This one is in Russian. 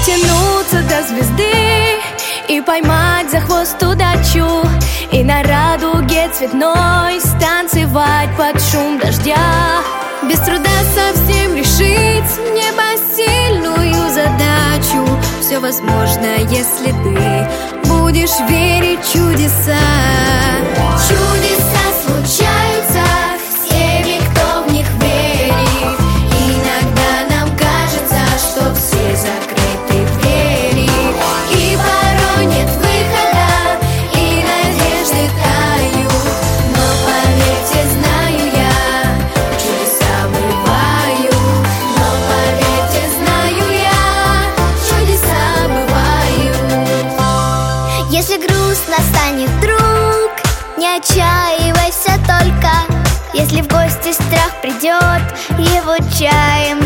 дотянуться до звезды и поймать за хвост удачу, и на радуге цветной станцевать под шум дождя. Без труда совсем решить непосильную задачу. Все возможно, если ты будешь верить в чудеса. Чудеса случаются с теми, кто в них верит. Иногда нам кажется, что все закрыты двери, и порой нет выхода, и надежды тают. Но поверьте, знаю я, чудеса бывают. Но поверьте, знаю я, чудеса бывают. Если грустно станет вдруг, не отчаивайся только. Если в гости страх придет, его чаем